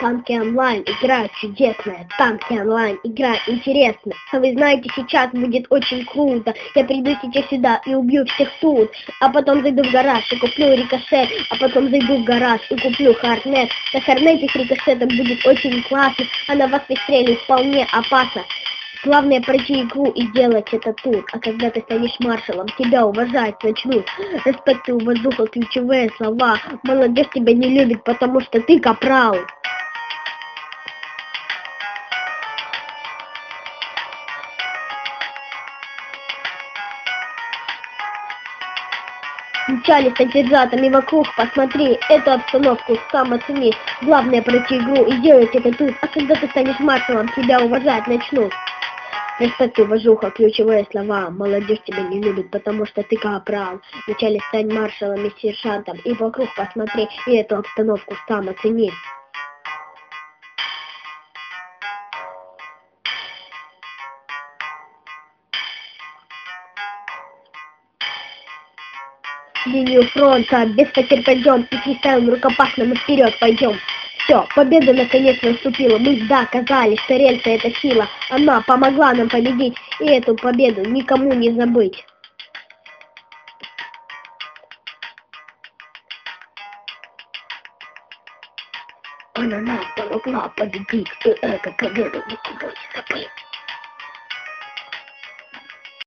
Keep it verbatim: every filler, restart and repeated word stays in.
Танки онлайн игра чудесная, танки онлайн игра интересная. А вы знаете, сейчас будет очень круто. Я приду сейчас сюда и убью всех тут. А потом зайду в гараж и куплю рикошет. А потом зайду в гараж и куплю харнет. На харнете с рикошетом будет очень классно. А на вас выстрелить вполне опасно. Главное пройти игру и делать это тут. А когда ты станешь маршалом, тебя уважать начнут. Респект и воздуха, ключевые слова. Молодежь тебя не любит, потому что ты капрал. Мчались содержатами вокруг, посмотри эту обстановку, сам оцени. Главное пройти игру и делать это тут. А когда ты станешь маршалом, тебя уважать начнут. Респект и уважуха, ключевые слова. Молодежь тебя не любит, потому что ты капрал. Вначале стань маршалом и сержантом, и вокруг посмотри, и эту обстановку сам оцени. Линию фронта без потерь пойдем, и фристайлом рукопашным мы вперед пойдем. Все, победа наконец наступила, мы доказали, что рельса это сила, она помогла нам победить, и эту победу никому не забыть. Она нам помогла победить, и эту победу никому не забыть.